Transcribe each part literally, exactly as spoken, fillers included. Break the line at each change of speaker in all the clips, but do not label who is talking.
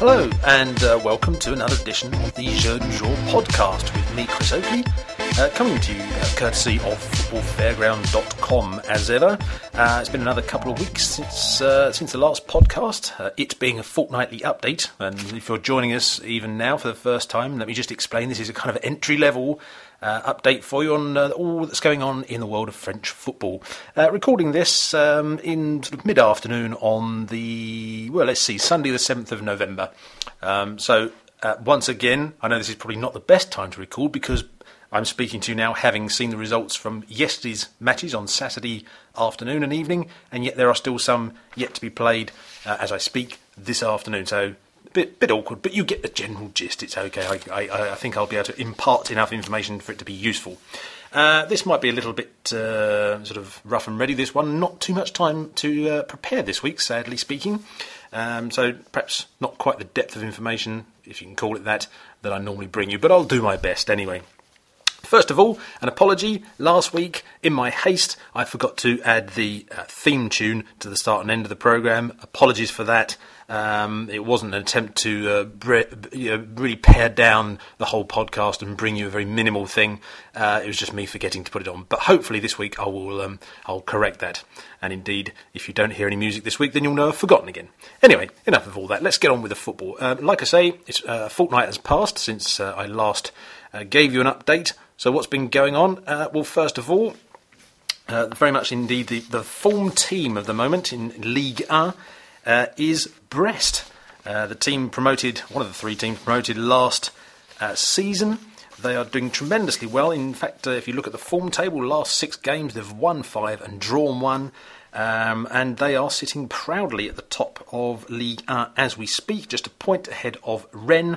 Hello, and uh, welcome to another edition of the Jeu du Jour podcast with me, Chris Oakley, uh, coming to you uh, courtesy of football fairground dot com as ever. Uh, it's been another couple of weeks since uh, since the last podcast, uh, it being a fortnightly update. And if you're joining us even now for the first time, let me just explain this is a kind of entry-level Uh, update for you on uh, all that's going on in the world of French football. Uh, recording this um, in sort of mid-afternoon on the, well, let's see, Sunday the seventh of November. Um, so, uh, once again, I know this is probably not the best time to record because I'm speaking to you now having seen the results from yesterday's matches on Saturday afternoon and evening, and yet there are still some yet to be played uh, as I speak this afternoon. So, Bit, bit awkward, but you get the general gist. It's okay. I, I, I think I'll be able to impart enough information for it to be useful. Uh, this might be a little bit uh, sort of rough and ready, this one. Not too much time to uh, prepare this week, sadly speaking. Um, so perhaps not quite the depth of information, if you can call it that, that I normally bring you. But I'll do my best anyway. First of all, an apology. Last week, in my haste, I forgot to add the uh, theme tune to the start and end of the programme. Apologies for that. Um, it wasn't an attempt to uh, bre- you know, really pare down the whole podcast and bring you a very minimal thing. Uh, it was just me forgetting to put it on. But hopefully this week I will um, I'll correct that. And indeed, if you don't hear any music this week, then you'll know I've forgotten again. Anyway, enough of all that. Let's get on with the football. Uh, like I say, it's, uh, a fortnight has passed since uh, I last uh, gave you an update. So what's been going on? Uh, well, first of all, uh, very much indeed the, the form team of the moment in Ligue one uh, is Brest. Uh, the team promoted, one of the three teams promoted last uh, season. They are doing tremendously well. In fact, uh, if you look at the form table, last six games they've won five and drawn one. Um, and they are sitting proudly at the top of Ligue one as we speak, just a point ahead of Rennes.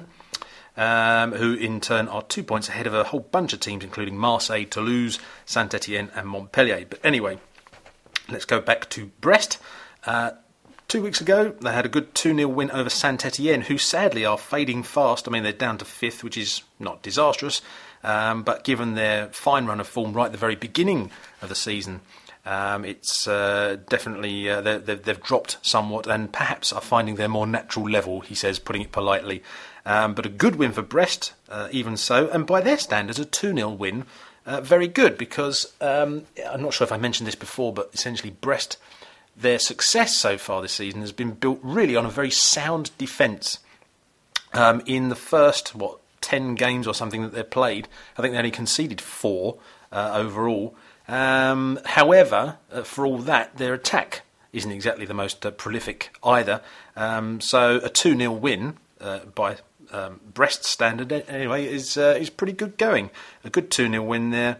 Um, who in turn are two points ahead of a whole bunch of teams, including Marseille, Toulouse, Saint-Etienne and Montpellier. But anyway, let's go back to Brest. Uh, two weeks ago, they had a good two nil win over Saint-Etienne, who sadly are fading fast. I mean, they're down to fifth, which is not disastrous, um, but given their fine run of form right at the very beginning of the season, Um, it's uh, definitely, uh, they've, they've dropped somewhat and perhaps are finding their more natural level, he says, putting it politely. Um, but a good win for Brest, uh, even so, and by their standards, a two nil win, uh, very good, because um, I'm not sure if I mentioned this before, but essentially Brest, their success so far this season has been built really on a very sound defence. Um, in the first, what, ten games or something that they've played, I think they only conceded four uh, overall. Um, however, uh, for all that, their attack isn't exactly the most uh, prolific either. Um, so a two nil win uh, by um, Brest standard anyway is uh, is pretty good going. A good two nil win there.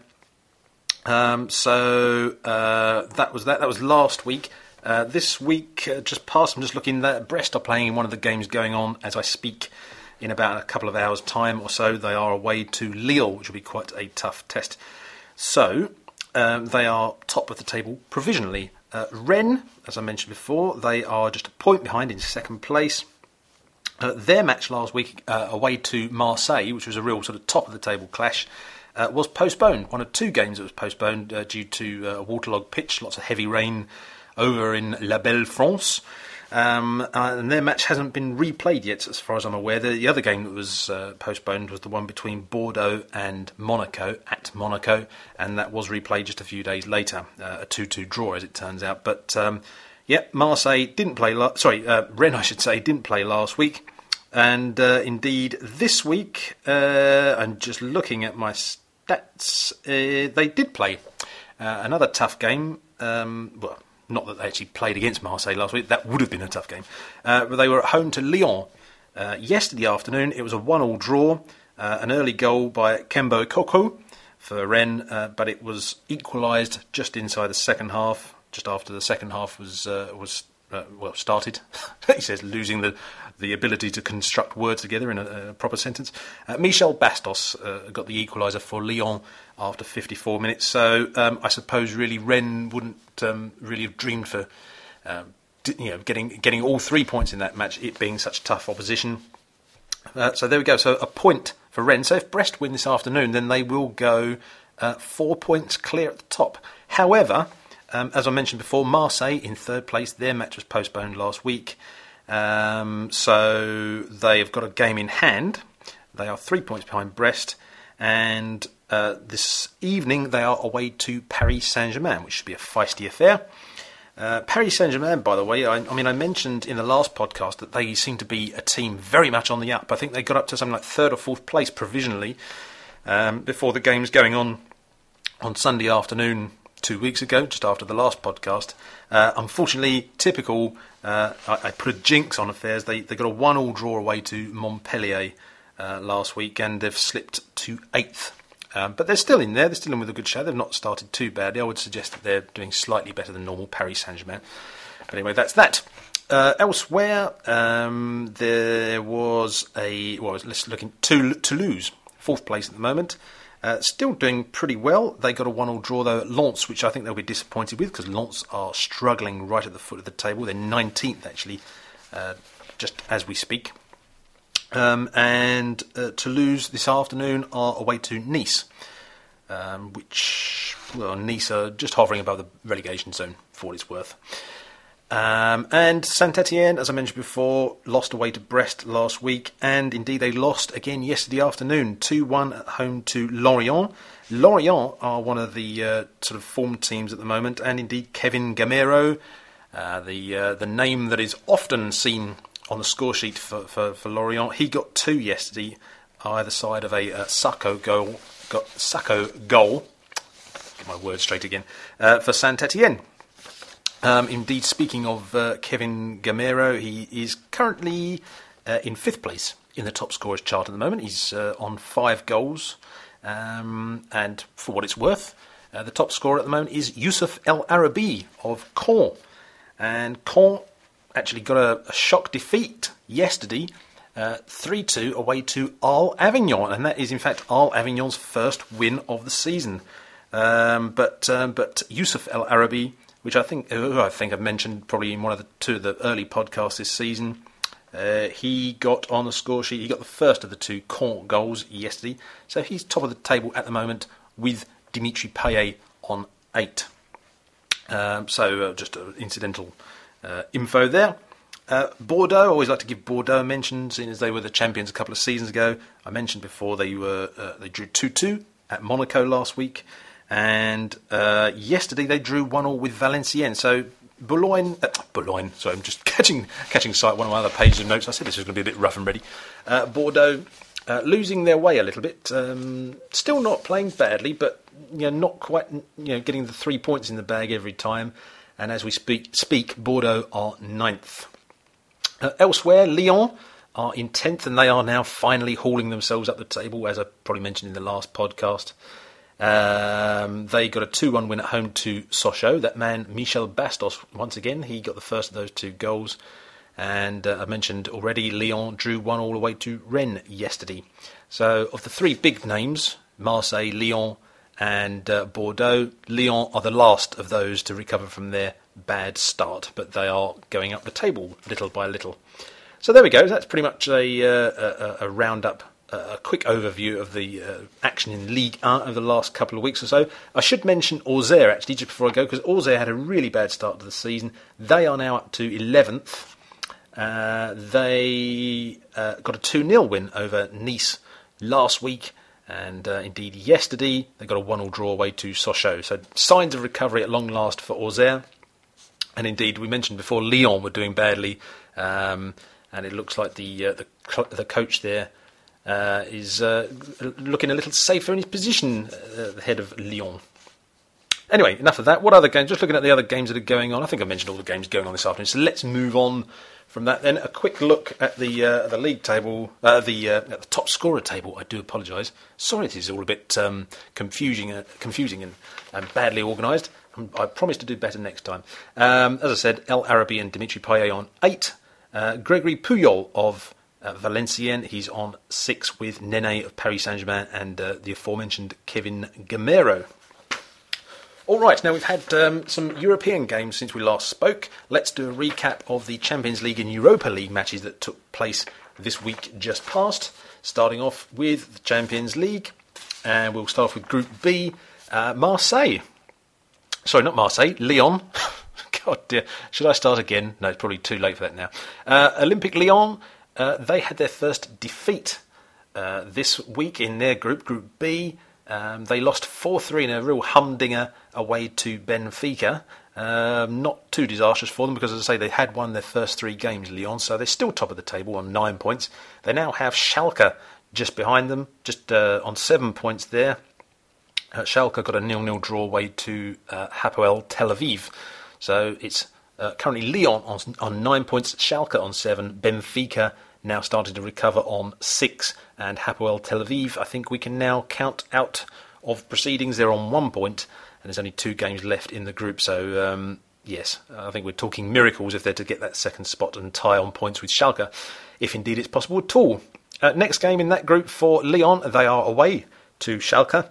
Um, so uh, that was that. That was last week. Uh, this week, uh, just past, I'm just looking that Brest are playing in one of the games going on as I speak. In about a couple of hours' time or so, they are away to Lille, which will be quite a tough test. So. Um, they are top of the table provisionally. Uh, Rennes, as I mentioned before, they are just a point behind in second place. Uh, their match last week uh, away to Marseille, which was a real sort of top of the table clash, uh, was postponed. One of two games that was postponed uh, due to uh, a waterlogged pitch, lots of heavy rain over in La Belle France. Um, uh, and their match hasn't been replayed yet, as far as I'm aware. The, the other game that was uh, postponed was the one between Bordeaux and Monaco, at Monaco, and that was replayed just a few days later, uh, a two two draw, as it turns out. But, um, yeah, Marseille didn't play, la- sorry, uh, Rennes, I should say, didn't play last week. And, uh, indeed, this week, uh, I'm just looking at my stats, uh, they did play uh, another tough game, um, well, not that they actually played against Marseille last week. That would have been a tough game. Uh, but they were at home to Lyon. Uh, yesterday afternoon, it was a one all draw. Uh, an early goal by Kembo Koko for Rennes, uh, but it was equalised just inside the second half, just after the second half was uh, was uh, well started. He says losing the the ability to construct words together in a, a proper sentence. Uh, Michel Bastos uh, got the equaliser for Lyon after fifty-four minutes. So um, I suppose really Rennes wouldn't um, really have dreamed for um, you know getting getting all three points in that match, it being such tough opposition. Uh, so there we go. So a point for Rennes. So if Brest win this afternoon, then they will go uh, four points clear at the top. However, um, as I mentioned before, Marseille in third place. Their match was postponed last week. Um, so they have got a game in hand. They are three points behind Brest, and uh, this evening they are away to Paris Saint-Germain, which should be a feisty affair. Uh, Paris Saint-Germain, by the way, I, I mean, I mentioned in the last podcast that they seem to be a team very much on the up. I think they got up to something like third or fourth place provisionally um, before the games going on on Sunday afternoon two weeks ago, just after the last podcast. Uh, unfortunately, typical, uh, I, I put a jinx on affairs. They they got a one-all draw away to Montpellier uh, last week, and they've slipped to eighth. Um, but they're still in there. They're still in with a good show. They've not started too badly. I would suggest that they're doing slightly better than normal Paris Saint-Germain. But anyway, that's that. Uh, elsewhere, um, there was a... Well, let's look at Toulouse, fourth place at the moment. Uh, still doing pretty well. They got a one-all draw, though, at Lens, which I think they'll be disappointed with, because Lens are struggling right at the foot of the table. They're nineteenth, actually, uh, just as we speak. Um, and uh, Toulouse this afternoon are away to Nice, um, which, well, Nice are just hovering above the relegation zone, for what it's worth. Um, and Saint-Etienne, as I mentioned before, lost away to Brest last week, and indeed they lost again yesterday afternoon, two one at home to Lorient. Lorient are one of the uh, sort of form teams at the moment, and indeed Kevin Gamero, uh, the uh, the name that is often seen on the score sheet for, for, for Lorient, he got two yesterday, either side of a uh, Sacco goal. Got Sacco goal. Get my words straight again uh, for Saint-Etienne. Um, indeed, speaking of uh, Kevin Gamero, he is currently uh, in fifth place in the top scorers chart at the moment. He's uh, on five goals, um, and for what it's worth, uh, the top scorer at the moment is Youssef El Arabi of Caen, and Caen actually got a, a shock defeat yesterday, uh, three two away to Arles Avignon, and that is in fact Arles Avignon's first win of the season. Um, but um, but Youssef El Arabi, which I think who I think I've mentioned probably in one of the two of the early podcasts this season, uh, he got on the score sheet. He got the first of the two Caen goals yesterday, so he's top of the table at the moment with Dimitri Payet on eight. Um, so uh, just an incidental Uh, info there. Uh, Bordeaux, I always like to give Bordeaux a mention, seeing as they were the champions a couple of seasons ago. I mentioned before they were uh, they drew two two at Monaco last week, and uh, yesterday they drew one all with Valenciennes. So Boulogne, uh, Boulogne. Sorry, I'm just catching catching sight of one of my other pages of notes. I said this was going to be a bit rough and ready. Uh, Bordeaux uh, losing their way a little bit. Um, still not playing badly, but you know, not quite you know getting the three points in the bag every time. And as we speak, speak Bordeaux are ninth. Uh, elsewhere, Lyon are in tenth, and they are now finally hauling themselves up the table, as I probably mentioned in the last podcast. Um, they got a two one win at home to Sochaux. That man, Michel Bastos, once again, he got the first of those two goals. And uh, I mentioned already, Lyon drew one all away to Rennes yesterday. So, of the three big names, Marseille, Lyon, and uh, Bordeaux, Lyon are the last of those to recover from their bad start, but they are going up the table little by little. So there we go. That's pretty much a, uh, a, a roundup, a quick overview of the uh, action in Ligue one over the last couple of weeks or so. I should mention Auxerre, actually, just before I go, because Auxerre had a really bad start to the season. They are now up to eleventh. Uh, they uh, got a two nil win over Nice last week. And uh, indeed, yesterday, they got a one all draw away to Sochaux. So signs of recovery at long last for Auxerre. And indeed, we mentioned before, Lyon were doing badly. Um, and it looks like the uh, the, the coach there uh, is uh, looking a little safer in his position at the head of Lyon. Anyway, enough of that. What other games? Just looking at the other games that are going on. I think I mentioned all the games going on this afternoon. So let's move on from that then. A quick look at the uh, the league table, uh, the uh, at the top scorer table. I do apologise. Sorry, this is all a bit um, confusing, uh, confusing and, and badly organised. I promise to do better next time. Um, as I said, El Arabi and Dimitri Payet on eight. Uh, Gregory Puyol of uh, Valenciennes, he's on six with Nene of Paris Saint-Germain and uh, the aforementioned Kevin Gamero. All right, now we've had um, some European games since we last spoke. Let's do a recap of the Champions League and Europa League matches that took place this week just past. Starting off with the Champions League, and we'll start off with Group B. Uh, Marseille. Sorry, not Marseille, Lyon. Oh dear, should I start again? No, it's probably too late for that now. Uh, Olympique Lyon, uh, they had their first defeat uh, this week in their group, Group B. Um, they lost four three in a real humdinger away to Benfica. Um, not too disastrous for them because, as I say, they had won their first three games, Lyon, so they're still top of the table on nine points. They now have Schalke just behind them, just uh, on seven points there. Uh, Schalke got a nil-nil draw away to uh, Hapoel Tel Aviv. So it's uh, currently Lyon on, on nine points, Schalke on seven, Benfica now starting to recover on six, and Hapoel Tel Aviv, I think we can now count out of proceedings. They're on one point, and there's only two games left in the group. So, um, yes, I think we're talking miracles if they're to get that second spot and tie on points with Schalke, if indeed it's possible at all. Uh, next game in that group for Lyon, they are away to Schalke.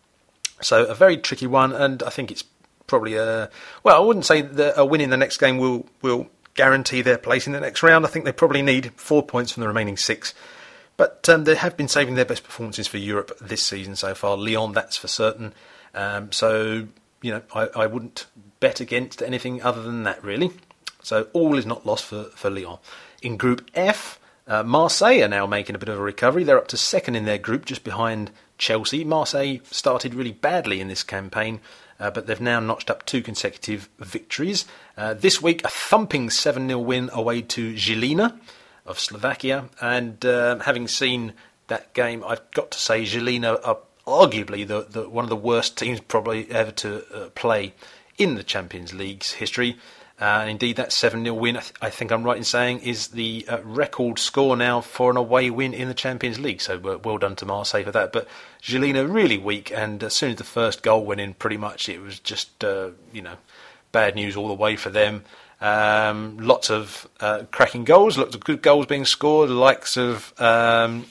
So a very tricky one, and I think it's probably a... Well, I wouldn't say that a win in the next game will, will guarantee their place in the next round. I think they probably need four points from the remaining six. But um, they have been saving their best performances for Europe this season so far. Lyon, that's for certain. Um, so, you know, I, I wouldn't bet against anything other than that, really. So all is not lost for, for Lyon. In Group F, uh, Marseille are now making a bit of a recovery. They're up to second in their group, just behind Chelsea. Marseille started really badly in this campaign, uh, but they've now notched up two consecutive victories. Uh, this week, a thumping seven nil win away to Žilina of Slovakia. And uh, having seen that game, I've got to say Žilina are arguably the, the one of the worst teams probably ever to uh, play in the Champions League's history. Uh, and indeed, that seven nil win, I, th- I think I'm right in saying, is the uh, record score now for an away win in the Champions League. So uh, well done to Marseille for that. But Žilina really weak, and as soon as the first goal went in, pretty much it was just, uh, you know, bad news all the way for them. Um, lots of uh, cracking goals, lots of good goals being scored, the likes of... Um,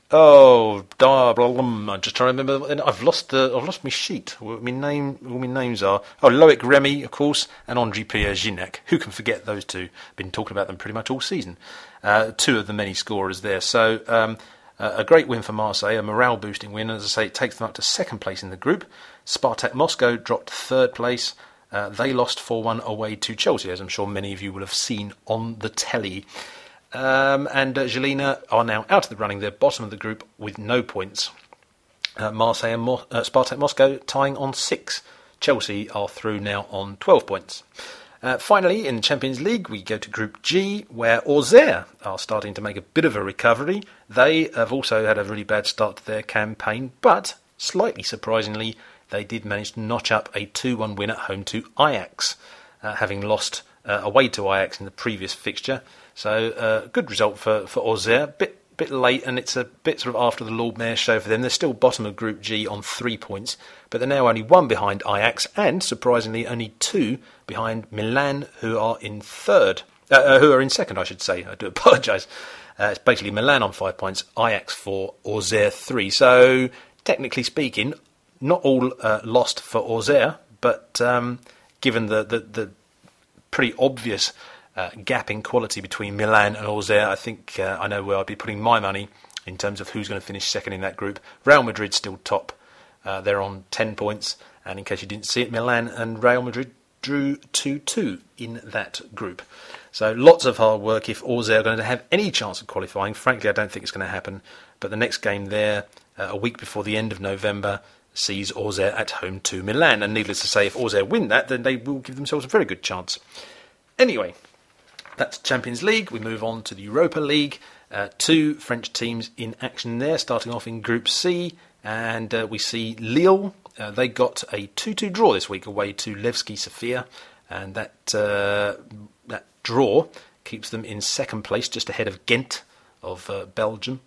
Oh, I'm just trying to remember. I've lost the. I've lost my sheet. What my name. All my names are. Oh, Loic Remy, of course, and André Pierre Gignac. Who can forget those two? Been talking about them pretty much all season. Uh, two of the many scorers there. So um, uh, a great win for Marseille, a morale-boosting win. As I say, it takes them up to second place in the group. Spartak Moscow dropped third place. Uh, they lost four one away to Chelsea, as I'm sure many of you will have seen on the telly. Um, and uh, Žilina are now out of the running. They're bottom of the group with no points. Uh, Marseille and Mo- uh, Spartak Moscow tying on six. Chelsea are through now on twelve points. Uh, finally, in the Champions League, we go to Group G, where Auxerre are starting to make a bit of a recovery. They have also had a really bad start to their campaign, but slightly surprisingly, they did manage to notch up a two one win at home to Ajax, uh, having lost uh, away to Ajax in the previous fixture. So, uh, good result for, for Auxerre. Bit bit late, and it's a bit sort of after the Lord Mayor show for them. They're still bottom of Group G on three points, but they're now only one behind Ajax, and surprisingly only two behind Milan, who are in third. Uh, uh, who are in second, I should say. I do apologise. Uh, it's basically Milan on five points, Ajax four, Auxerre three. So, technically speaking, not all uh, lost for Auxerre, but um, given the, the, the pretty obvious Uh, gap in quality between Milan and Auxerre, I think uh, I know where I'd be putting my money in terms of who's going to finish second in that group. Real Madrid still top. Uh, they're on ten points, and in case you didn't see it, Milan and Real Madrid drew two two in that group. So lots of hard work if Auxerre are going to have any chance of qualifying. Frankly, I don't think it's going to happen. But the next game there, uh, a week before the end of November, sees Auxerre at home to Milan. And needless to say, if Auxerre win that, then they will give themselves a very good chance. Anyway, that's Champions League. We move on to the Europa League. Uh, two French teams in action there, starting off in Group C. And uh, we see Lille. Uh, they got a two two draw this week away to Levski Sofia. And that uh, that draw keeps them in second place, just ahead of Ghent of uh, Belgium.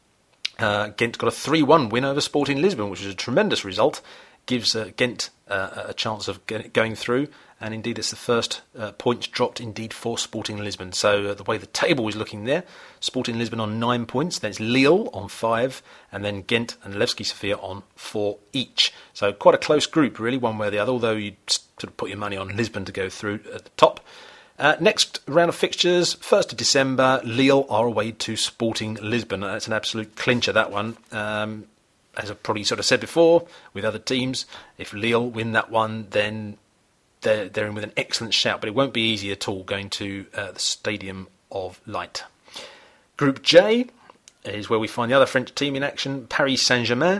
Uh, Ghent got a three one win over Sporting Lisbon, which is a tremendous result. Gives uh, Ghent uh, a chance of going through. And indeed, it's the first uh, points dropped, indeed, for Sporting Lisbon. So uh, the way the table is looking there, Sporting Lisbon on nine points, then it's Lille on five, and then Ghent and Levski Sofia on four each. So quite a close group, really, one way or the other, although you sort of put your money on Lisbon to go through at the top. Uh, next round of fixtures, first of December, Lille are away to Sporting Lisbon. That's an absolute clincher, that one. Um, as I've probably sort of said before, with other teams, if Lille win that one, then they're, they're in with an excellent shout, but it won't be easy at all going to uh, the Stadium of Light. Group J is where we find the other French team in action, Paris Saint-Germain.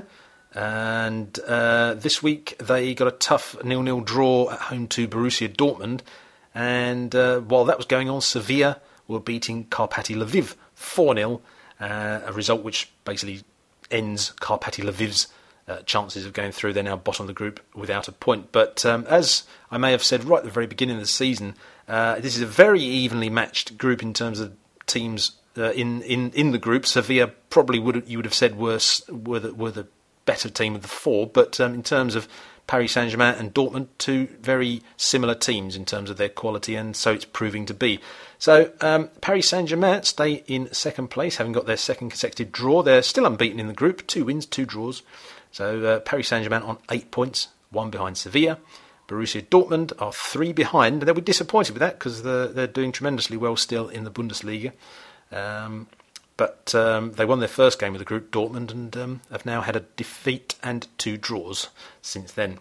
And uh, this week they got a tough nil-nil draw at home to Borussia Dortmund. And uh, while that was going on, Sevilla were beating Karpaty Lviv four nil, uh, a result which basically ends Karpaty Lviv's uh, chances of going through. They're now bottom of the group without a point. But um, as I may have said right at the very beginning of the season, uh, this is a very evenly matched group in terms of teams uh, in, in, in the group. Sevilla probably would you would have said were, were, the, were the better team of the four, but um, in terms of Paris Saint-Germain and Dortmund, two very similar teams in terms of their quality, and so it's proving to be. So um, Paris Saint-Germain stay in second place, having got their second consecutive draw. They're still unbeaten in the group, two wins, two draws. So uh, Paris Saint-Germain on eight points, one behind Sevilla. Borussia Dortmund are three behind, and they'll be disappointed with that because they're, they're doing tremendously well still in the Bundesliga. Um, But um, they won their first game of the group, Dortmund, and um, have now had a defeat and two draws since then.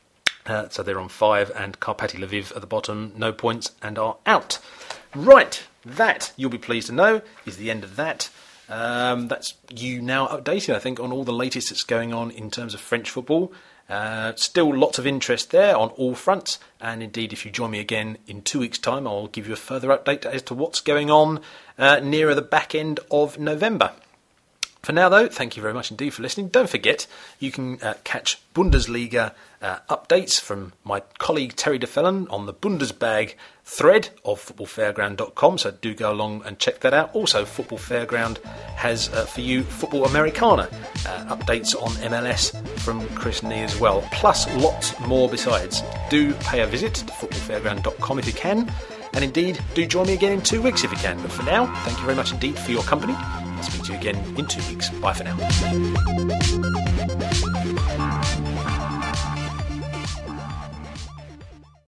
Uh, so they're on five, and Karpaty Lviv at the bottom, no points, and are out. Right, that, you'll be pleased to know, is the end of that. Um, that's you now updated, I think, on all the latest that's going on in terms of French football. Uh, still lots of interest there on all fronts, and indeed if you join me again in two weeks' time, I'll give you a further update as to what's going on uh, nearer the back end of November. For now, though, thank you very much indeed for listening. Don't forget, you can uh, catch Bundesliga uh, updates from my colleague Terry DeFellon on the Bundesbag thread of football fairground dot com, so do go along and check that out. Also, Football Fairground has uh, for you Football Americana, uh, updates on M L S from Chris Nee as well, plus lots more besides. Do pay a visit to football fairground dot com if you can, and indeed, do join me again in two weeks if you can. But for now, thank you very much indeed for your company. I'll speak to you again in two weeks. Bye for now.